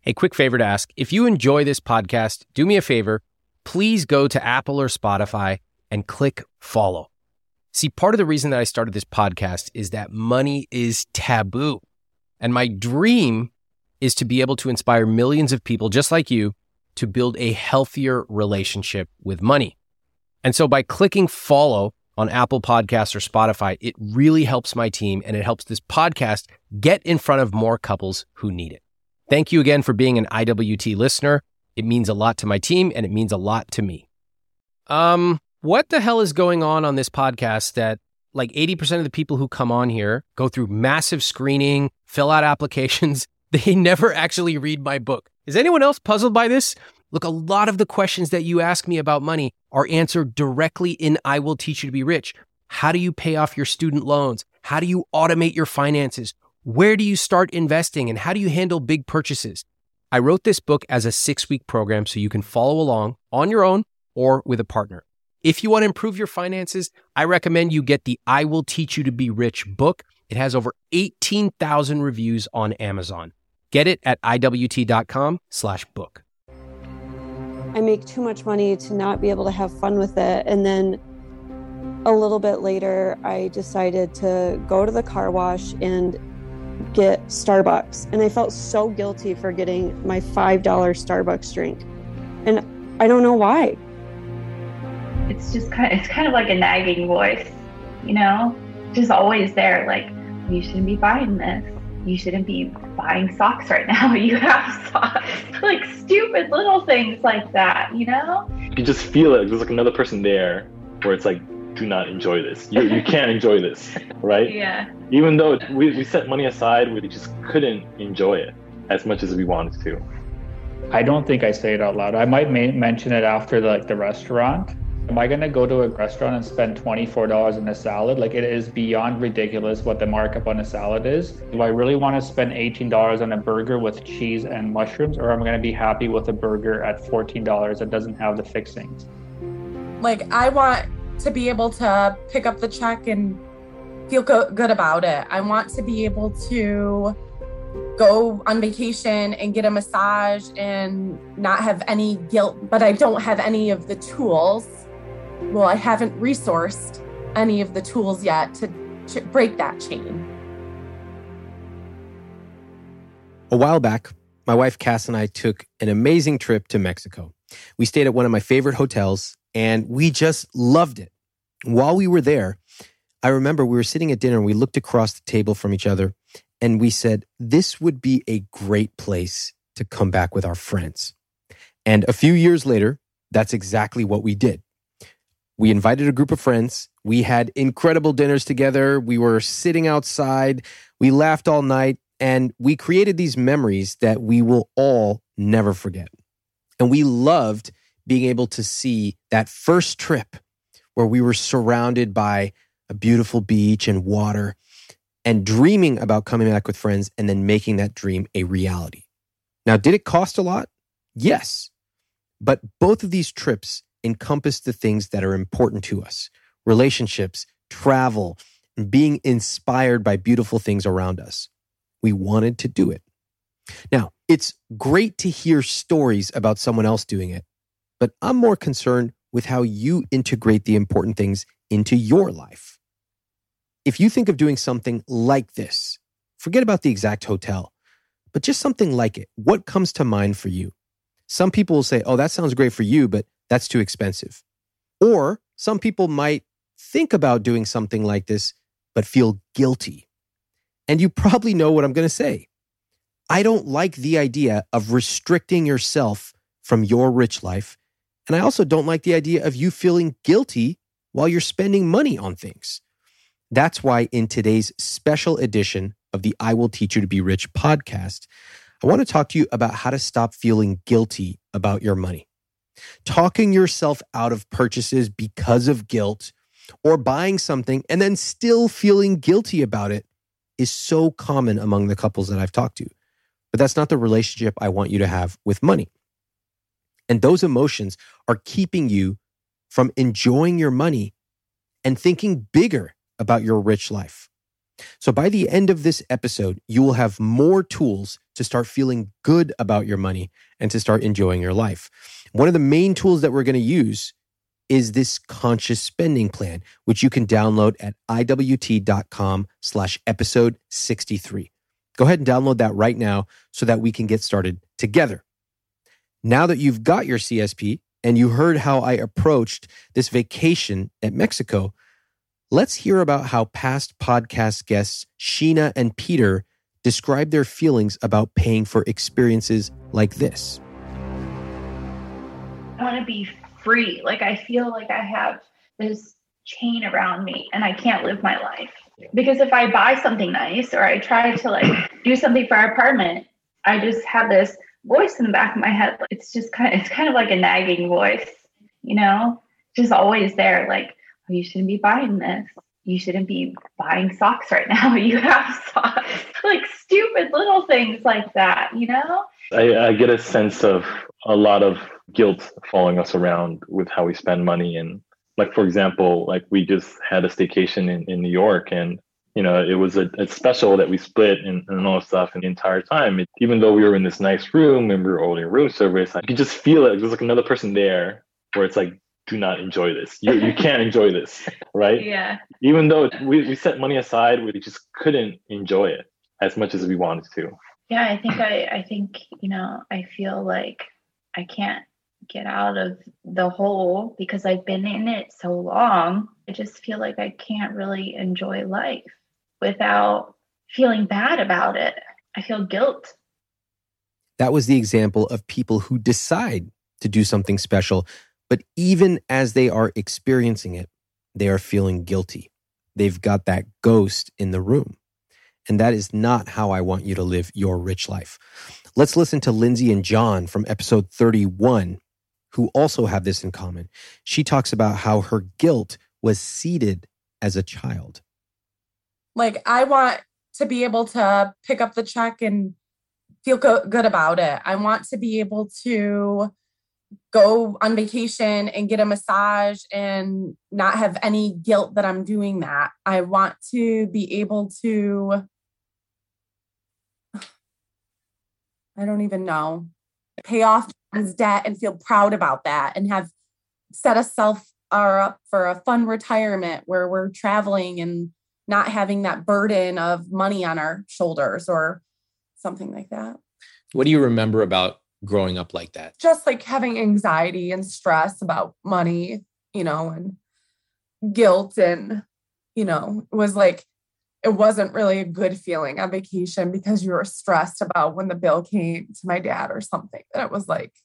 Hey, quick favor to ask. If you enjoy this podcast, do me a favor. Please go to Apple or Spotify and click follow. See, part of the reason that I started this podcast is that money is taboo. And my dream is to be able to inspire millions of people just like you to build a healthier relationship with money. And so by clicking follow on Apple Podcasts or Spotify, it really helps my team and it helps this podcast get in front of more couples who need it. Thank you again for being an IWT listener. It means a lot to my team and it means a lot to me. What the hell is going on this podcast that like 80% of the people who come on here go through massive screening, fill out applications. They never actually read my book. Is anyone else puzzled by this? Look, a lot of the questions that you ask me about money are answered directly in I Will Teach You to Be Rich. How do you pay off your student loans? How do you automate your finances? Where do you start investing? And how do you handle big purchases? I wrote this book as a 6-week program so you can follow along on your own or with a partner. If you want to improve your finances, I recommend you get the I Will Teach You to Be Rich book. It has over 18,000 reviews on Amazon. Get it at iwt.com/book. I make too much money to not be able to have fun with it. And then a little bit later, I decided to go to the car wash and get Starbucks. And I felt so guilty for getting my $5 Starbucks drink. And I don't know why. It's kind of like a nagging voice, you know, just always there. Like, you shouldn't be buying this. You shouldn't be buying socks right now. You have socks. Like stupid little things like that, you know? You just feel it. There's like another person there where it's like, do not enjoy this. You can't enjoy this, right? Yeah. Even though we set money aside, we just couldn't enjoy it as much as we wanted to. I don't think I say it out loud. I might mention it after the restaurant. Am I going to go to a restaurant and spend $24 on a salad? Like, it is beyond ridiculous what the markup on a salad is. Do I really want to spend $18 on a burger with cheese and mushrooms, or am I going to be happy with a burger at $14 that doesn't have the fixings? Like, I want to be able to pick up the check and feel good about it. I want to be able to go on vacation and get a massage and not have any guilt, but I don't have any of the tools. Well, I haven't resourced any of the tools yet to break that chain. A while back, my wife Cass and I took an amazing trip to Mexico. We stayed at one of my favorite hotels and we just loved it. While we were there, I remember we were sitting at dinner and we looked across the table from each other and we said, this would be a great place to come back with our friends. And a few years later, that's exactly what we did. We invited a group of friends. We had incredible dinners together. We were sitting outside. We laughed all night and we created these memories that we will all never forget. And we loved being able to see that first trip where we were surrounded by a beautiful beach and water and dreaming about coming back with friends and then making that dream a reality. Now, did it cost a lot? Yes. But both of these trips encompass the things that are important to us: relationships, travel, and being inspired by beautiful things around us. We wanted to do it. Now, it's great to hear stories about someone else doing it, but I'm more concerned with how you integrate the important things into your life. If you think of doing something like this, forget about the exact hotel, but just something like it. What comes to mind for you? Some people will say, oh, that sounds great for you, but that's too expensive. Or some people might think about doing something like this, but feel guilty. And you probably know what I'm going to say. I don't like the idea of restricting yourself from your rich life. And I also don't like the idea of you feeling guilty while you're spending money on things. That's why in today's special edition of the I Will Teach You to Be Rich podcast, I want to talk to you about how to stop feeling guilty about your money. Talking yourself out of purchases because of guilt or buying something and then still feeling guilty about it is so common among the couples that I've talked to. But that's not the relationship I want you to have with money. And those emotions are keeping you from enjoying your money and thinking bigger about your rich life. So by the end of this episode, you will have more tools to start feeling good about your money and to start enjoying your life. One of the main tools that we're going to use is this conscious spending plan, which you can download at iwt.com/episode 63. Go ahead and download that right now so that we can get started together. Now that you've got your CSP and you heard how I approached this vacation at Mexico, let's hear about how past podcast guests Sheena and Peter describe their feelings about paying for experiences like this. I want to be free. Like, I feel like I have this chain around me and I can't live my life. Because if I buy something nice or I try to like do something for our apartment, I just have this voice in the back of my head. It's kind of like a nagging voice, you know, just always there. Like, oh, you shouldn't be buying this. You shouldn't be buying socks right now. You have socks. Like stupid little things like that, you know? I get a sense of a lot of guilt following us around with how we spend money. And like, for example, like we just had a staycation in New York, and you know, it was a special that we split and all that stuff. And the entire time, even though we were in this nice room and we were ordering room service, I could just feel it. There's like another person there where it's like, do not enjoy this. You can't enjoy this, right? Yeah. Even though we set money aside, we just couldn't enjoy it as much as we wanted to. Yeah, I think, you know, I feel like I can't get out of the hole because I've been in it so long. I just feel like I can't really enjoy life without feeling bad about it. I feel guilt. That was the example of people who decide to do something special, but even as they are experiencing it, they are feeling guilty. They've got that ghost in the room. And that is not how I want you to live your rich life. Let's listen to Lindsay and John from episode 31, who also have this in common. She talks about how her guilt was seeded as a child. Like, I want to be able to pick up the check and feel good about it. I want to be able to go on vacation and get a massage and not have any guilt that I'm doing that. I want to be able to, I don't even know, pay off his debt and feel proud about that and have set ourselves up for a fun retirement where we're traveling and not having that burden of money on our shoulders or something like that. What do you remember about growing up like that? Just like having anxiety and stress about money, you know, and guilt. And, you know, it was like, it wasn't really a good feeling on vacation because you were stressed about when the bill came to my dad or something. And it was like,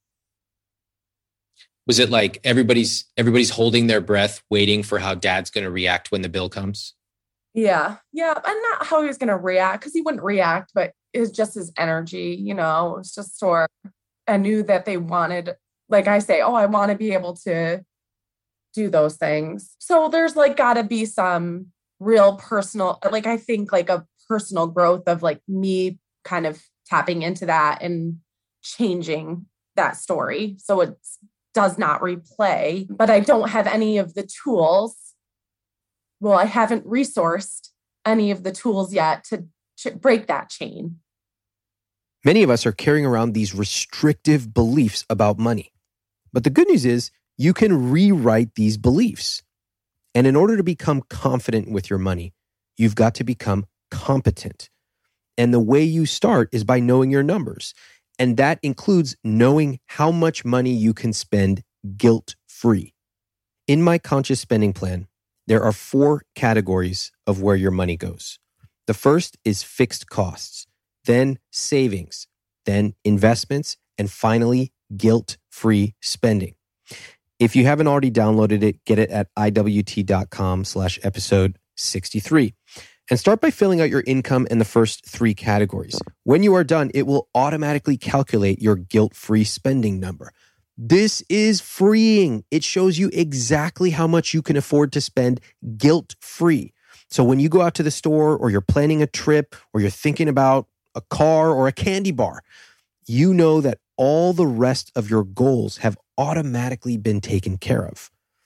was it like everybody's holding their breath, waiting for how dad's going to react when the bill comes? Yeah. And not how he was going to react, because he wouldn't react, but it was just his energy, you know. It was just sort of, I knew that they wanted, like I say, I want to be able to do those things. So there's like got to be some real personal, like I think like a personal growth of like me kind of tapping into that and changing that story so it does not replay. But I don't have any of the tools. Well, I haven't resourced any of the tools yet to break that chain. Many of us are carrying around these restrictive beliefs about money. But the good news is you can rewrite these beliefs. And in order to become confident with your money, you've got to become competent. And the way you start is by knowing your numbers. And that includes knowing how much money you can spend guilt-free. In my conscious spending plan, there are 4 categories of where your money goes. The first is fixed costs, then savings, then investments, and finally, guilt-free spending. If you haven't already downloaded it, get it at iwt.com/episode 63. And start by filling out your income in the first 3 categories. When you are done, it will automatically calculate your guilt-free spending number. This is freeing. It shows you exactly how much you can afford to spend guilt-free. So when you go out to the store or you're planning a trip or you're thinking about a car or a candy bar, you know that all the rest of your goals have automatically been taken care of.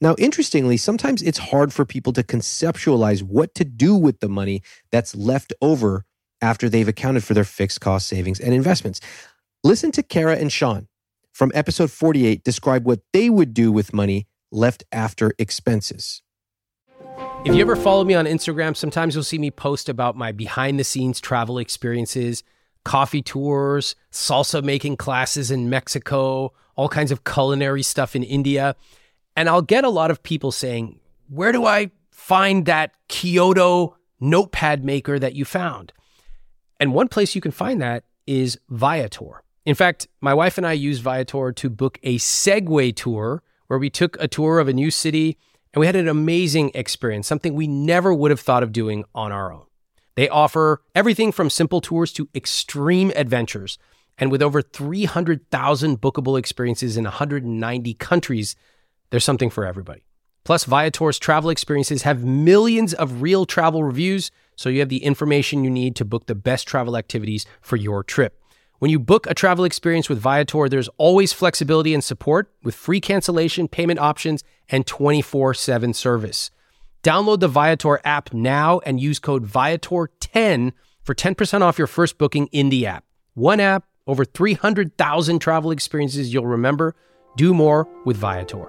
Now, interestingly, sometimes it's hard for people to conceptualize what to do with the money that's left over after they've accounted for their fixed cost savings and investments. Listen to Kara and Sean from episode 48 describe what they would do with money left after expenses. If you ever follow me on Instagram, sometimes you'll see me post about my behind the scenes travel experiences, coffee tours, salsa making classes in Mexico, all kinds of culinary stuff in India. And I'll get a lot of people saying, where do I find that Kyoto notepad maker that you found? And one place you can find that is Viator. In fact, my wife and I used Viator to book a Segway tour where we took a tour of a new city and we had an amazing experience, something we never would have thought of doing on our own. They offer everything from simple tours to extreme adventures. And with over 300,000 bookable experiences in 190 countries, there's something for everybody. Plus, Viator's travel experiences have millions of real travel reviews, so you have the information you need to book the best travel activities for your trip. When you book a travel experience with Viator, there's always flexibility and support with free cancellation, payment options, and 24/7 service. Download the Viator app now and use code Viator10 for 10% off your first booking in the app. One app, over 300,000 travel experiences you'll remember. Do more with Viator.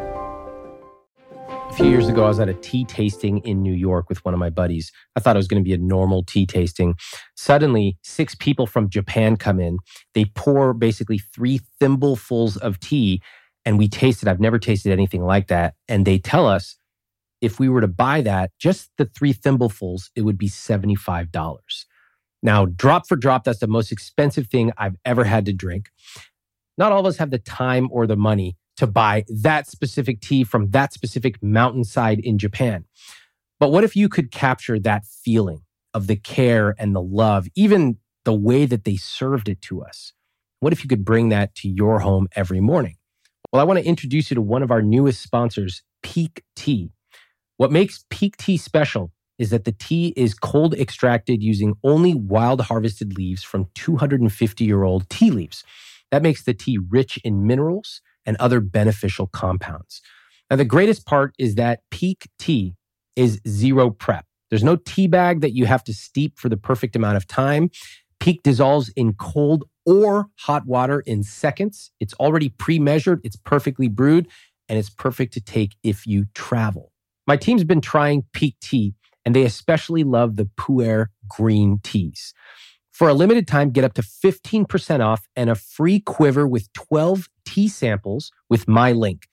A few years ago, I was at a tea tasting in New York with one of my buddies. I thought it was going to be a normal tea tasting. Suddenly, 6 people from Japan come in. They pour basically 3 thimblefuls of tea, and we tasted. I've never tasted anything like that. And they tell us if we were to buy that, just the 3 thimblefuls, it would be $75. Now, drop for drop, that's the most expensive thing I've ever had to drink. Not all of us have the time or the money to buy that specific tea from that specific mountainside in Japan. But what if you could capture that feeling of the care and the love, even the way that they served it to us? What if you could bring that to your home every morning? Well, I want to introduce you to one of our newest sponsors, Pique Tea. What makes Pique Tea special is that the tea is cold extracted using only wild harvested leaves from 250-year-old tea leaves. That makes the tea rich in minerals and other beneficial compounds. Now, the greatest part is that Pique Tea is zero prep. There's no tea bag that you have to steep for the perfect amount of time. Pique dissolves in cold or hot water in seconds. It's already pre-measured, it's perfectly brewed, and it's perfect to take if you travel. My team's been trying Pique Tea, and they especially love the Pu'er green teas. For a limited time, get up to 15% off and a free quiver with 12 tea samples with my link,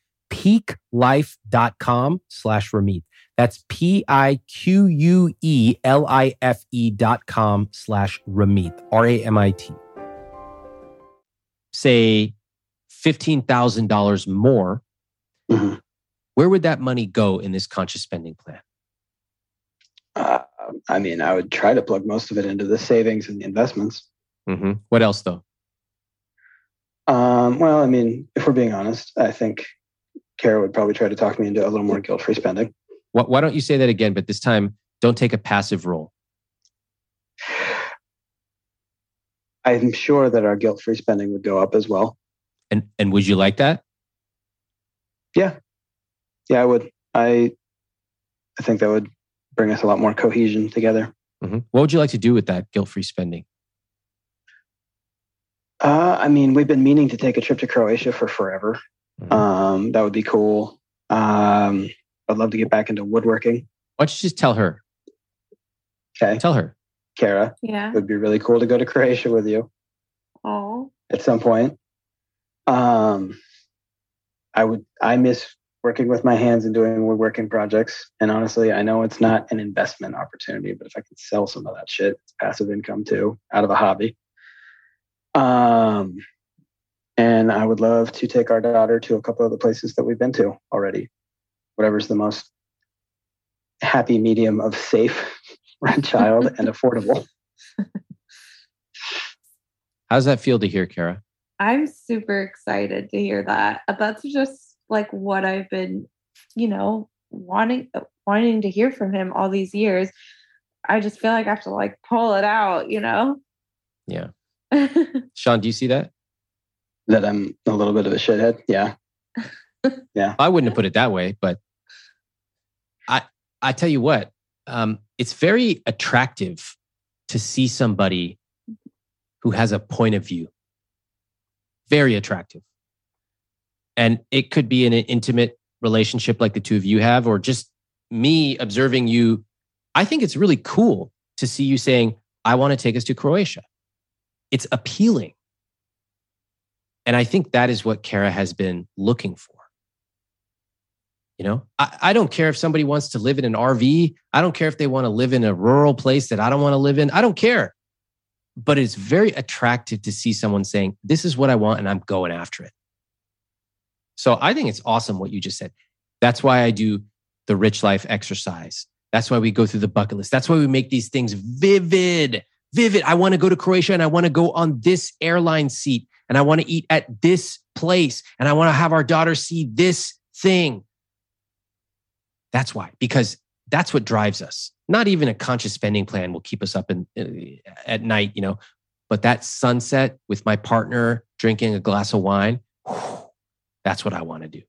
piquelife.com/Ramit. That's PIQUELIFE.com/Ramit, RAMIT. Say $15,000 more. Mm-hmm. Where would that money go in this conscious spending plan? I would try to plug most of it into the savings and the investments. Mm-hmm. What else, though? If we're being honest, I think Kara would probably try to talk me into a little more guilt-free spending. Why don't you say that again, but this time, don't take a passive role? I'm sure that our guilt-free spending would go up as well. And would you like that? Yeah, I would. I think that would bring us a lot more cohesion together. Mm-hmm. What would you like to do with that guilt-free spending? We've been meaning to take a trip to Croatia for forever. Mm-hmm. That would be cool. I'd love to get back into woodworking. Why don't you just tell her? Okay. Tell her. Kara. Yeah. It would be really cool to go to Croatia with you. Oh. At some point. I miss working with my hands and doing woodworking projects. And honestly, I know it's not an investment opportunity, but if I can sell some of that shit, it's passive income too, out of a hobby. And I would love to take our daughter to a couple of the places that we've been to already. Whatever's the most happy medium of safe for a child and affordable. How does that feel to hear, Kara? I'm super excited to hear that. That's just like what I've been, wanting to hear from him all these years. I just feel like I have to pull it out, Yeah. Sean, do you see that? That I'm a little bit of a shithead? Yeah. Yeah. I wouldn't have put it that way, but I tell you what, it's very attractive to see somebody who has a point of view. Very attractive. And it could be in an intimate relationship like the two of you have, or just me observing you. I think it's really cool to see you saying, I want to take us to Croatia. It's appealing. And I think that is what Kara has been looking for. You know, I don't care if somebody wants to live in an RV. I don't care if they want to live in a rural place that I don't want to live in. I don't care. But it's very attractive to see someone saying, this is what I want and I'm going after it. So I think it's awesome what you just said. That's why I do the Rich Life exercise. That's why we go through the bucket list. That's why we make these things vivid. I want to go to Croatia and I want to go on this airline seat and I want to eat at this place and I want to have our daughter see this thing. That's why, because that's what drives us. Not even a conscious spending plan will keep us up at night, you know, but that sunset with my partner drinking a glass of wine, that's what I want to do.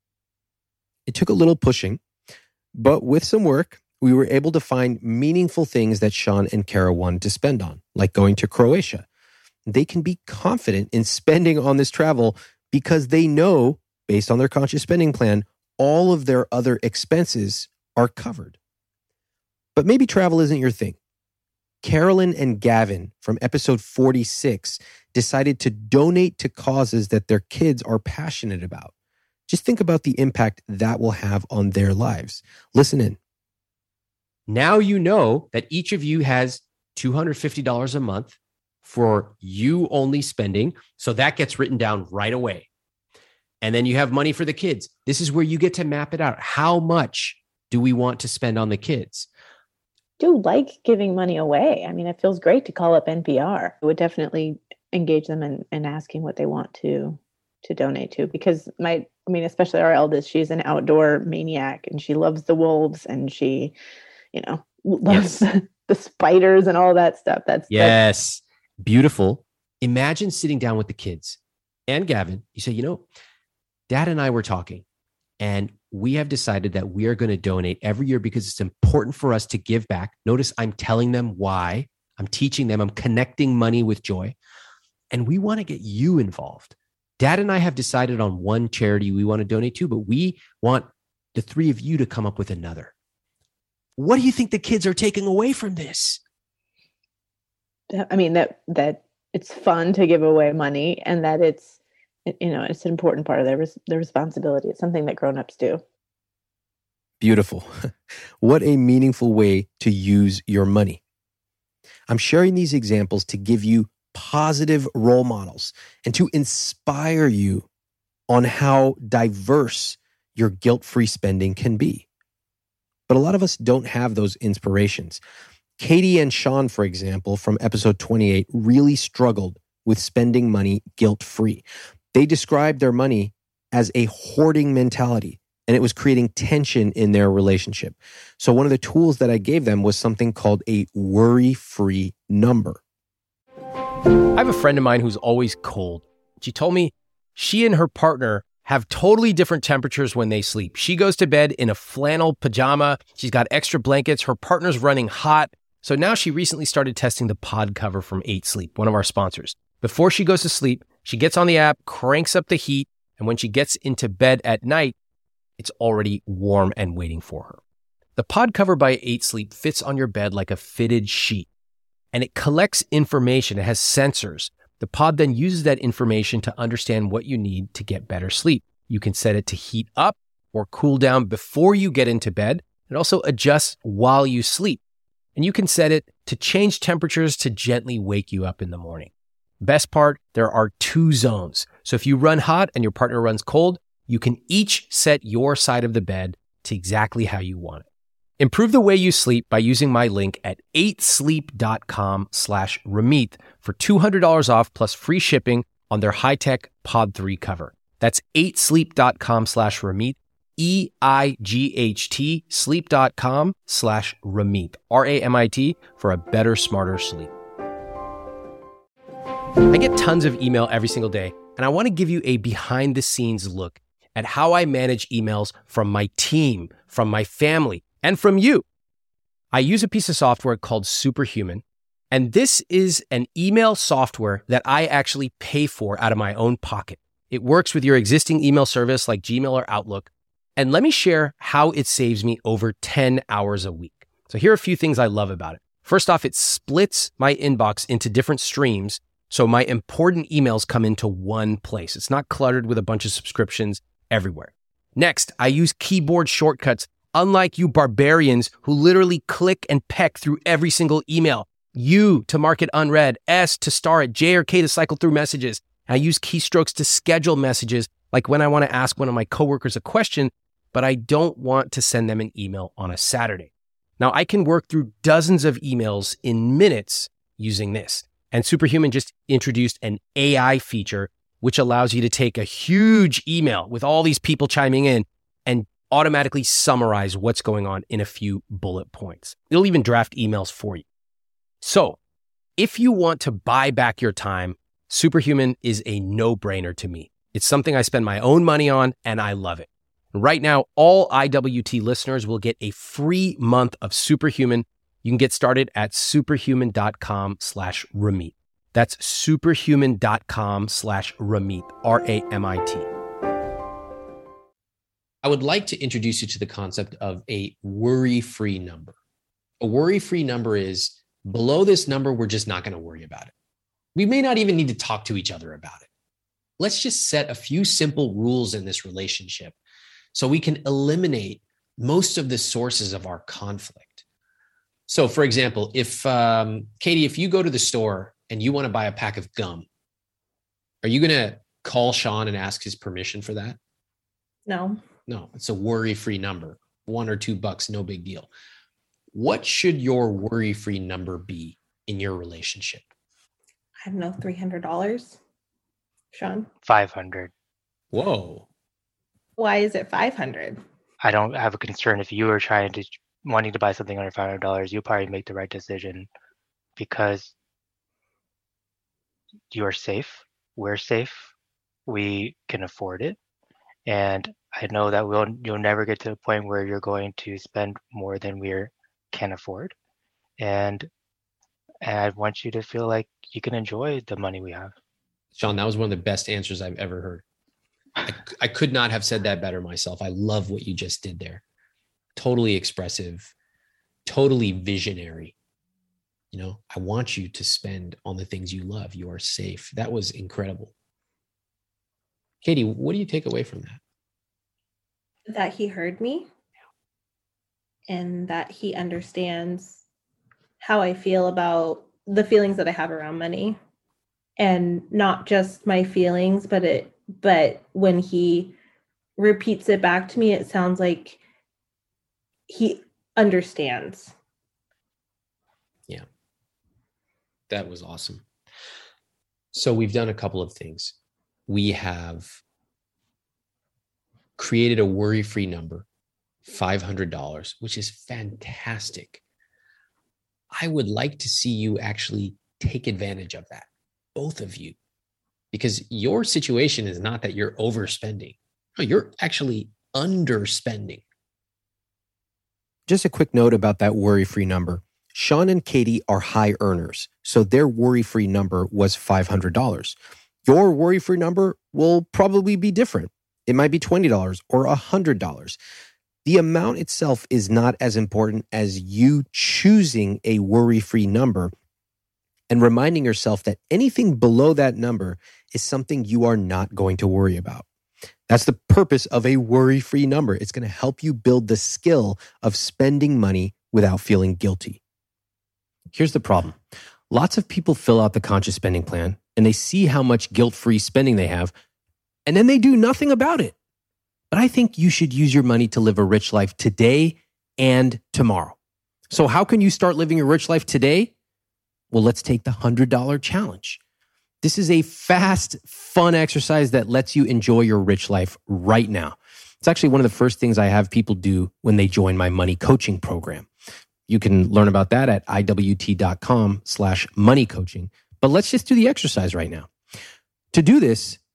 It took a little pushing, but with some work, we were able to find meaningful things that Sean and Kara wanted to spend on, like going to Croatia. They can be confident in spending on this travel because they know, based on their conscious spending plan, all of their other expenses are covered. But maybe travel isn't your thing. Carolyn and Gavin from episode 46 decided to donate to causes that their kids are passionate about. Just think about the impact that will have on their lives. Listen in. Now you know that each of you has $250 a month for you only spending. So that gets written down right away. And then you have money for the kids. This is where you get to map it out. How much do we want to spend on the kids? Do like giving money away. I mean, it feels great to call up NPR. I would definitely engage them in asking what they want to donate to, because especially our eldest, she's an outdoor maniac and she loves the wolves and she, loves the spiders and all that stuff. That's beautiful. Imagine sitting down with the kids and Gavin. You say, Dad and I were talking and we have decided that we are going to donate every year because it's important for us to give back. Notice I'm telling them why. I'm teaching them. I'm connecting money with joy. And we want to get you involved. Dad and I have decided on one charity we want to donate to, but we want the three of you to come up with another. What do you think the kids are taking away from this? I mean, that it's fun to give away money and that it's an important part of their responsibility. It's something that grownups do. Beautiful. What a meaningful way to use your money. I'm sharing these examples to give you positive role models and to inspire you on how diverse your guilt-free spending can be. But a lot of us don't have those inspirations. Katie and Sean, for example, from episode 28, really struggled with spending money guilt-free. They described their money as a hoarding mentality, and it was creating tension in their relationship. So one of the tools that I gave them was something called a worry-free number. I have a friend of mine who's always cold. She told me she and her partner have totally different temperatures when they sleep. She goes to bed in a flannel pajama. She's got extra blankets. Her partner's running hot. So now she recently started testing the pod cover from 8 Sleep, one of our sponsors. Before she goes to sleep, she gets on the app, cranks up the heat, and when she gets into bed at night, it's already warm and waiting for her. The pod cover by 8 Sleep fits on your bed like a fitted sheet, and it collects information. It has sensors. The pod then uses that information to understand what you need to get better sleep. You can set it to heat up or cool down before you get into bed. It also adjusts while you sleep. And you can set it to change temperatures to gently wake you up in the morning. Best part, there are 2 zones. So if you run hot and your partner runs cold, you can each set your side of the bed to exactly how you want it. Improve the way you sleep by using my link at 8sleep.com/Ramit for $200 off plus free shipping on their high-tech Pod 3 cover. That's 8sleep.com/Ramit, EIGHT, sleep.com/Ramit, RAMIT, for a better, smarter sleep. I get tons of email every single day, and I want to give you a behind-the-scenes look at how I manage emails from my team, from my family, and from you. I use a piece of software called Superhuman, and this is an email software that I actually pay for out of my own pocket. It works with your existing email service like Gmail or Outlook. And let me share how it saves me over 10 hours a week. So here are a few things I love about it. First off, it splits my inbox into different streams, so my important emails come into one place. It's not cluttered with a bunch of subscriptions everywhere. Next, I use keyboard shortcuts, unlike you barbarians who literally click and peck through every single email. U to mark it unread, S to star it, J or K to cycle through messages. I use keystrokes to schedule messages, like when I want to ask one of my coworkers a question, but I don't want to send them an email on a Saturday. Now, I can work through dozens of emails in minutes using this. And Superhuman just introduced an AI feature, which allows you to take a huge email with all these people chiming in and automatically summarize what's going on in a few bullet points. It'll even draft emails for you. So if you want to buy back your time, Superhuman is a no-brainer to me. It's something I spend my own money on, and I love it. Right now, all IWT listeners will get a free month of Superhuman. You can get started at superhuman.com/Ramit. That's superhuman.com/Ramit, R-A-M-I-T. I would like to introduce you to the concept of a worry-free number. A worry-free number is below this number, we're just not going to worry about it. We may not even need to talk to each other about it. Let's just set a few simple rules in this relationship so we can eliminate most of the sources of our conflict. So for example, if Katie, if you go to the store and you want to buy a pack of gum, are you going to call Sean and ask his permission for that? No. No, it's a worry-free number. $1 or $2, no big deal. What should your worry-free number be in your relationship? I don't know, $300. Sean? 500. Whoa. Why is it 500? I don't have a concern if you were wanting to buy something under $500, you'll probably make the right decision because you are safe. We're safe. We can afford it. And I know that you'll never get to the point where you're going to spend more than we can afford. And I want you to feel like you can enjoy the money we have. Sean, that was one of the best answers I've ever heard. I could not have said that better myself. I love what you just did there. Totally expressive, totally visionary. You know, I want you to spend on the things you love. You are safe. That was incredible. Katie, what do you take away from that? That he heard me and that he understands how I feel about the feelings that I have around money, and not just my feelings, but when he repeats it back to me, it sounds like he understands. Yeah. That was awesome. So we've done a couple of things. We have created a worry-free number, $500, which is fantastic. I would like to see you actually take advantage of that, both of you, because your situation is not that you're overspending. No, you're actually underspending. Just a quick note about that worry-free number. Sean and Katie are high earners, so their worry-free number was $500. Your worry-free number will probably be different. It might be $20 or $100. The amount itself is not as important as you choosing a worry-free number and reminding yourself that anything below that number is something you are not going to worry about. That's the purpose of a worry-free number. It's going to help you build the skill of spending money without feeling guilty. Here's the problem. Lots of people fill out the conscious spending plan and they see how much guilt-free spending they have, and then they do nothing about it. But I think you should use your money to live a rich life today and tomorrow. So how can you start living a rich life today? Well, let's take the $100 challenge. This is a fast, fun exercise that lets you enjoy your rich life right now. It's actually one of the first things I have people do when they join my money coaching program. You can learn about that at iwt.com/moneycoaching. But let's just do the exercise right now. To do this,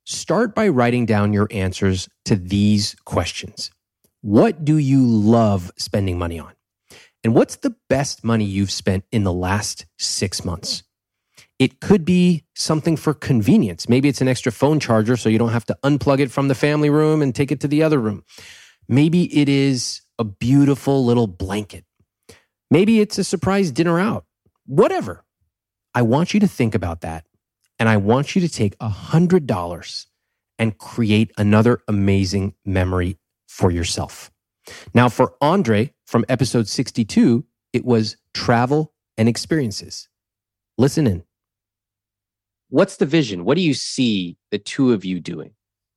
start by writing down your answers to these questions. What do you love spending money on? And what's the best money you've spent in the last 6 months? It could be something for convenience. Maybe it's an extra phone charger so you don't have to unplug it from the family room and take it to the other room. Maybe it is a beautiful little blanket. Maybe it's a surprise dinner out. Whatever. I want you to think about that. And I want you to take $100 and create another amazing memory for yourself. Now, for Andre from episode 62, it was travel and experiences. Listen in. What's the vision? What do you see the two of you doing?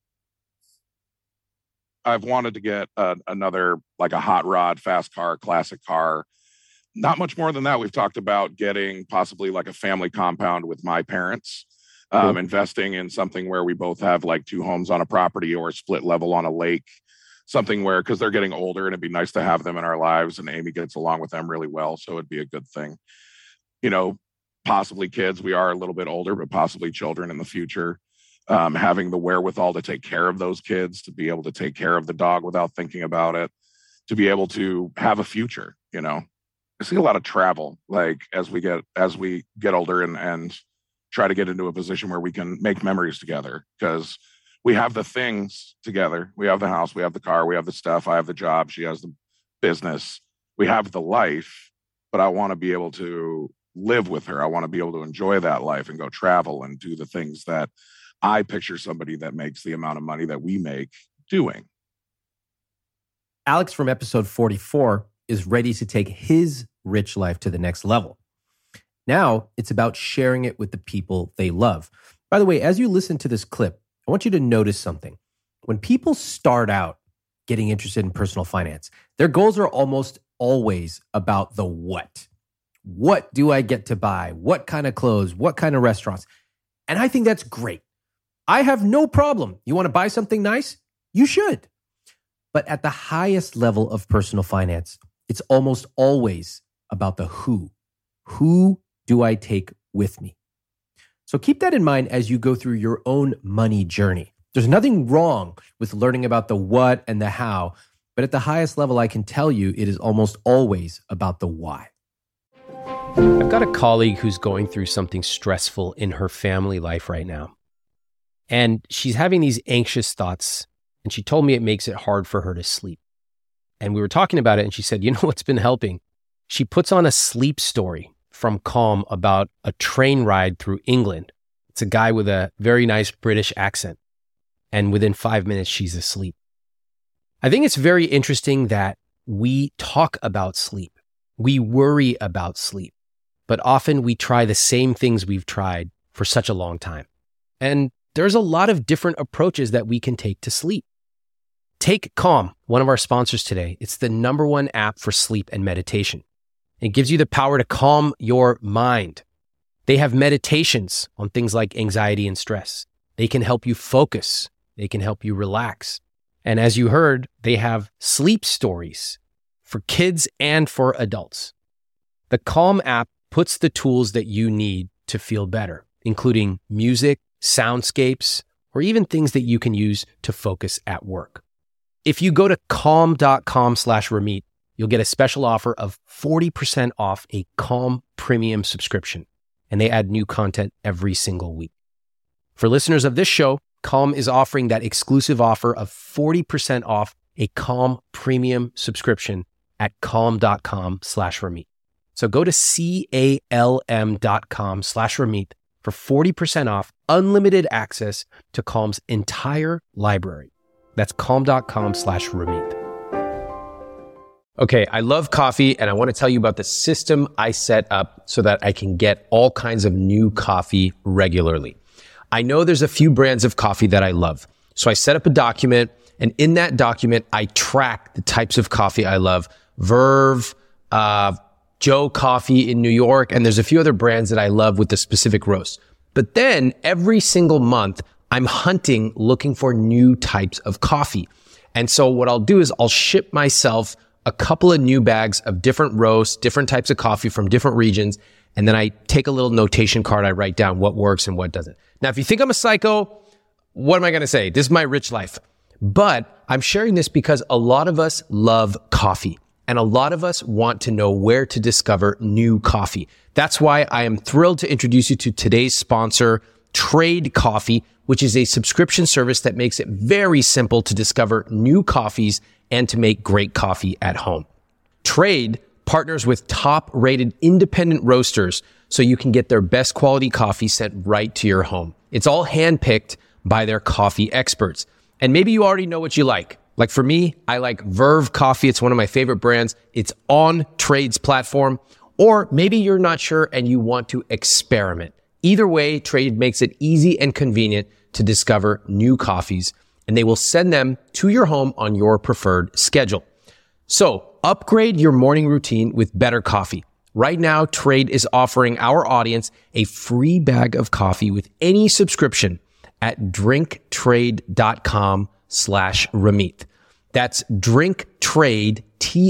I've wanted to get another, like a hot rod, fast car, classic car. Not much more than that. We've talked about getting possibly like a family compound with my parents, investing in something where we both have like 2 homes on a property or a split level on a lake, something where, because they're getting older and it'd be nice to have them in our lives, and Amy gets along with them really well. So it'd be a good thing. You know, possibly kids. We are a little bit older, but possibly children in the future. Having the wherewithal to take care of those kids, to be able to take care of the dog without thinking about it, to be able to have a future. You know, I see a lot of travel, like as we get older and try to get into a position where we can make memories together, because we have the things together. We have the house, we have the car, we have the stuff. I have the job, she has the business. We have the life, but I want to be able to live with her. I want to be able to enjoy that life and go travel and do the things that I picture somebody that makes the amount of money that we make doing. Alex from episode 44 is ready to take his rich life to the next level. Now it's about sharing it with the people they love. By the way, as you listen to this clip, I want you to notice something. When people start out getting interested in personal finance, their goals are almost always about the what. What do I get to buy? What kind of clothes? What kind of restaurants? And I think that's great. I have no problem. You want to buy something nice? You should. But at the highest level of personal finance, it's almost always about the who. Who do I take with me? So keep that in mind as you go through your own money journey. There's nothing wrong with learning about the what and the how, but at the highest level, I can tell you it is almost always about the why. I've got a colleague who's going through something stressful in her family life right now. And she's having these anxious thoughts, and she told me it makes it hard for her to sleep. And we were talking about it, and she said, you know what's been helping? She puts on a sleep story from Calm about a train ride through England. It's a guy with a very nice British accent. And within 5 minutes, she's asleep. I think it's very interesting that we talk about sleep. We worry about sleep. But often we try the same things we've tried for such a long time. And there's a lot of different approaches that we can take to sleep. Take Calm, one of our sponsors today. It's the #1 app for sleep and meditation. It gives you the power to calm your mind. They have meditations on things like anxiety and stress. They can help you focus. They can help you relax. And as you heard, they have sleep stories for kids and for adults. The Calm app puts the tools that you need to feel better, including music, soundscapes, or even things that you can use to focus at work. If you go to calm.com/Ramit, you'll get a special offer of 40% off a Calm premium subscription, and they add new content every single week. For listeners of this show, Calm is offering that exclusive offer of 40% off a Calm premium subscription at calm.com/Ramit. So go to calm.com/Ramit for 40% off unlimited access to Calm's entire library. That's calm.com/Ramit. Okay, I love coffee, and I want to tell you about the system I set up so that I can get all kinds of new coffee regularly. I know there's a few brands of coffee that I love. So I set up a document, and in that document, I track the types of coffee I love. Verve, Joe Coffee in New York, and there's a few other brands that I love with the specific roast. But then every single month, I'm hunting, looking for new types of coffee. And so what I'll do is I'll ship myself a couple of new bags of different roasts, different types of coffee from different regions. And then I take a little notation card. I write down what works and what doesn't. Now, if you think I'm a psycho, what am I going to say? This is my rich life. But I'm sharing this because a lot of us love coffee and a lot of us want to know where to discover new coffee. That's why I am thrilled to introduce you to today's sponsor, Trade Coffee, which is a subscription service that makes it very simple to discover new coffees and to make great coffee at home. Trade partners with top-rated independent roasters so you can get their best quality coffee sent right to your home. It's all handpicked by their coffee experts. And maybe you already know what you like. Like for me, I like Verve Coffee. It's one of my favorite brands. It's on Trade's platform. Or maybe you're not sure and you want to experiment. Either way, Trade makes it easy and convenient to discover new coffees, and they will send them to your home on your preferred schedule. So upgrade your morning routine with better coffee. Right now, Trade is offering our audience a free bag of coffee with any subscription at drinktrade.com/Ramit. That's drinktrade,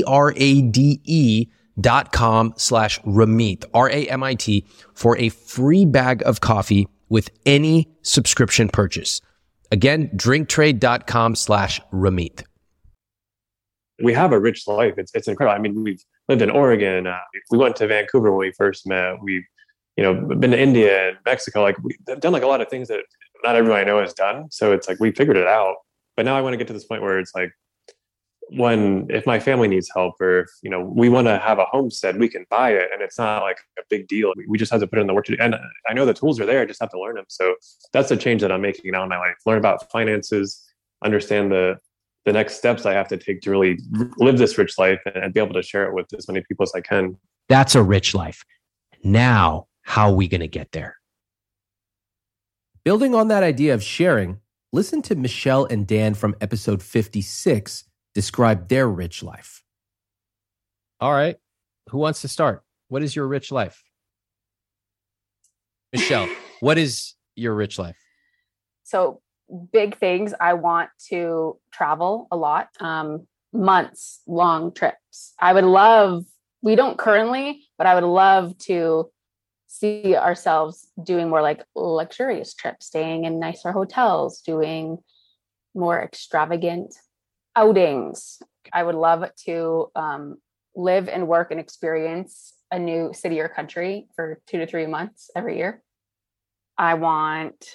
TRADE.com/Ramit, RAMIT, for a free bag of coffee with any subscription purchase. Again, drinktrade.com/Ramit. We have a rich life. It's incredible. I mean, we've lived in Oregon. We went to Vancouver when we first met. We've, been to India and Mexico. Like we've done like a lot of things that not everybody I know has done. So it's like we figured it out. But now I want to get to this point where it's like, if my family needs help, or if we want to have a homestead, we can buy it, and it's not like a big deal. We just have to put in the work to do. And I know the tools are there. I just have to learn them. So that's the change that I'm making now in my life. Learn about finances, understand the next steps I have to take to really live this rich life and be able to share it with as many people as I can. That's a rich life. Now, how are we going to get there? Building on that idea of sharing, listen to Michelle and Dan from episode 56 describe their rich life. All right. Who wants to start? What is your rich life? Michelle, what is your rich life? So big things. I want to travel a lot, months long trips. We don't currently, but I would love to see ourselves doing more like luxurious trips, staying in nicer hotels, doing more extravagant outings. I would love to live and work and experience a new city or country for 2 to 3 months every year. I want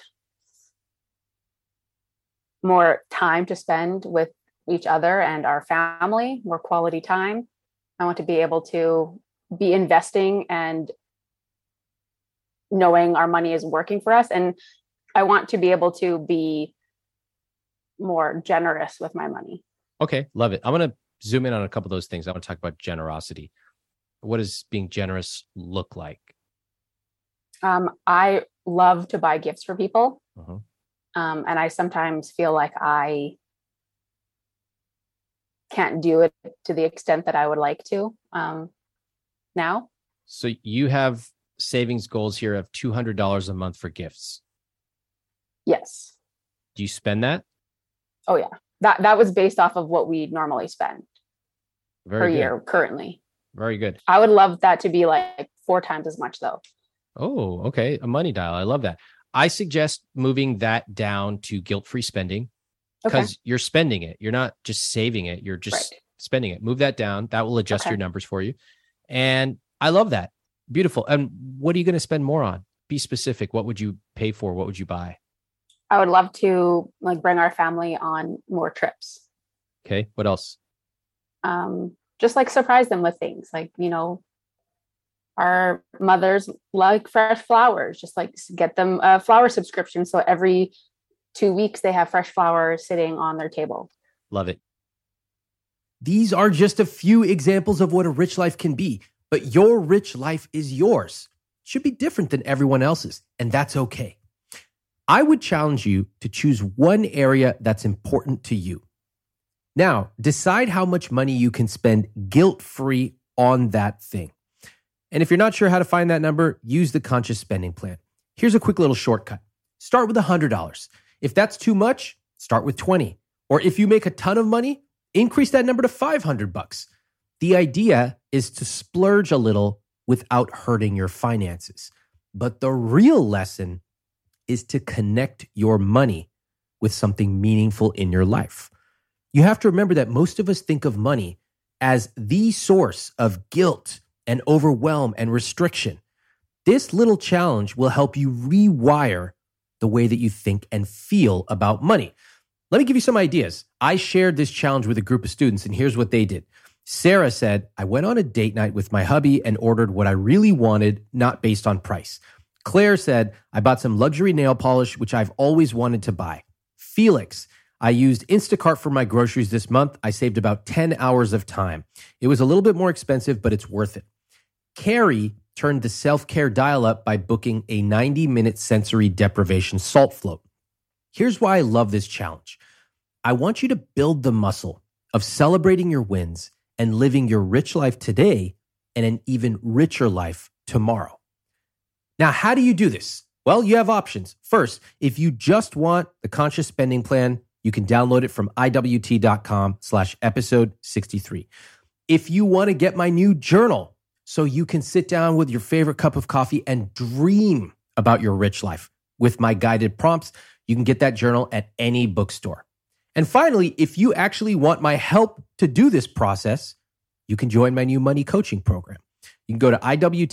more time to spend with each other and our family, more quality time. I want to be able to be investing and knowing our money is working for us. And I want to be able to be more generous with my money. Okay, love it. I'm going to zoom in on a couple of those things. I want to talk about generosity. What does being generous look like? I love to buy gifts for people. Uh-huh. And I sometimes feel like I can't do it to the extent that I would like to now. So you have savings goals here of $200 a month for gifts. Yes. Do you spend that? Oh yeah. That was based off of what we normally spend per year currently. Very good. I would love that to be like 4 times as much though. Oh, okay. A money dial. I love that. I suggest moving that down to guilt-free spending because you're spending it. You're not just saving it. You're just spending it. Move that down. That will adjust your numbers for you. And I love that. Beautiful. And what are you going to spend more on? Be specific. What would you pay for? What would you buy? I would love to bring our family on more trips. Okay. What else? Just surprise them with things our mothers like fresh flowers, just get them a flower subscription. So every 2 weeks they have fresh flowers sitting on their table. Love it. These are just a few examples of what a rich life can be, but your rich life is yours. It should be different than everyone else's, and that's okay. I would challenge you to choose one area that's important to you. Now, decide how much money you can spend guilt-free on that thing. And if you're not sure how to find that number, use the conscious spending plan. Here's a quick little shortcut. Start with $100. If that's too much, start with $20. Or if you make a ton of money, increase that number to $500. The idea is to splurge a little without hurting your finances. But the real lesson is to connect your money with something meaningful in your life. You have to remember that most of us think of money as the source of guilt and overwhelm and restriction. This little challenge will help you rewire the way that you think and feel about money. Let me give you some ideas. I shared this challenge with a group of students, and here's what they did. Sarah said, I went on a date night with my hubby and ordered what I really wanted, not based on price. Claire said, I bought some luxury nail polish, which I've always wanted to buy. Felix, I used Instacart for my groceries this month. I saved about 10 hours of time. It was a little bit more expensive, but it's worth it. Carrie turned the self-care dial up by booking a 90-minute sensory deprivation salt float. Here's why I love this challenge. I want you to build the muscle of celebrating your wins and living your rich life today and an even richer life tomorrow. Now, how do you do this? Well, you have options. First, if you just want the Conscious Spending Plan, you can download it from iwt.com/episode 63. If you want to get my new journal so you can sit down with your favorite cup of coffee and dream about your rich life with my guided prompts, you can get that journal at any bookstore. And finally, if you actually want my help to do this process, you can join my new money coaching program. You can go to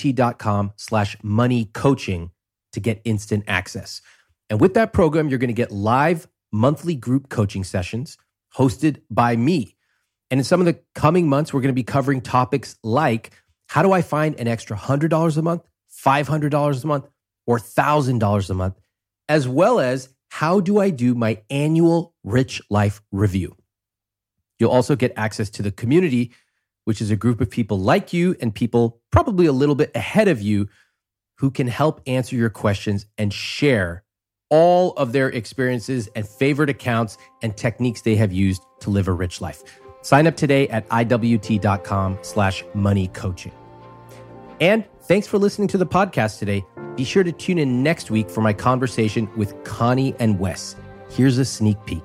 iwt.com/money coaching to get instant access. And with that program, you're going to get live monthly group coaching sessions hosted by me. And in some of the coming months, we're going to be covering topics like, how do I find an extra $100 a month, $500 a month, or $1,000 a month, as well as how do I do my annual Rich Life Review. You'll also get access to the community, which is a group of people like you and people probably a little bit ahead of you who can help answer your questions and share all of their experiences and favorite accounts and techniques they have used to live a rich life. Sign up today at iwt.com/money coaching. And thanks for listening to the podcast today. Be sure to tune in next week for my conversation with Connie and Wes. Here's a sneak peek.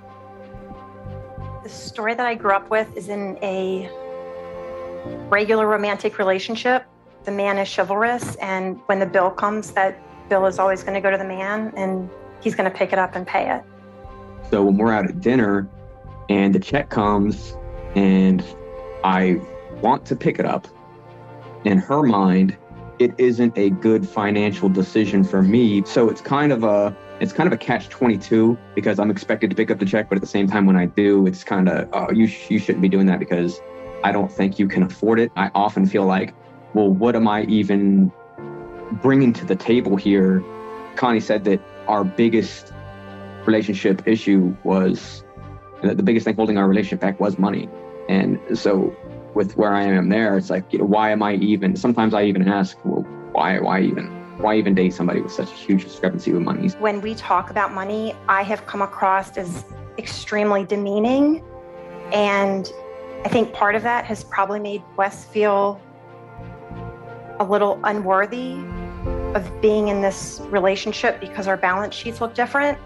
The story that I grew up with is in a regular romantic relationship. The man is chivalrous, and when the bill comes, that bill is always going to go to the man, and he's going to pick it up and pay it. So when we're out at dinner and the check comes and I want to pick it up, in her mind, it isn't a good financial decision for me. So it's kind of a catch-22 because I'm expected to pick up the check, but at the same time when I do, it's kind of, oh, you shouldn't be doing that because I don't think you can afford it. I often feel like, well, what am I even bringing to the table here? Connie said that our biggest relationship issue was, the biggest thing holding our relationship back was money. And so with where I am there, it's like, why am I even, sometimes I even ask, well, why even date somebody with such a huge discrepancy with money? When we talk about money, I have come across as extremely demeaning. And I think part of that has probably made Wes feel a little unworthy of being in this relationship because our balance sheets look different.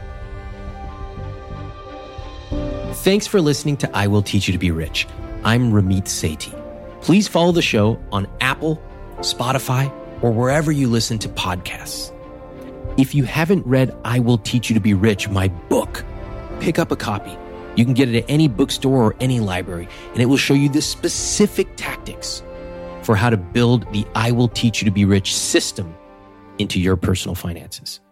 Thanks for listening to I Will Teach You to Be Rich. I'm Ramit Sethi. Please follow the show on Apple, Spotify, or wherever you listen to podcasts. If you haven't read I Will Teach You to Be Rich, my book, pick up a copy. You can get it at any bookstore or any library, and it will show you the specific tactics for how to build the I Will Teach You to Be Rich system into your personal finances.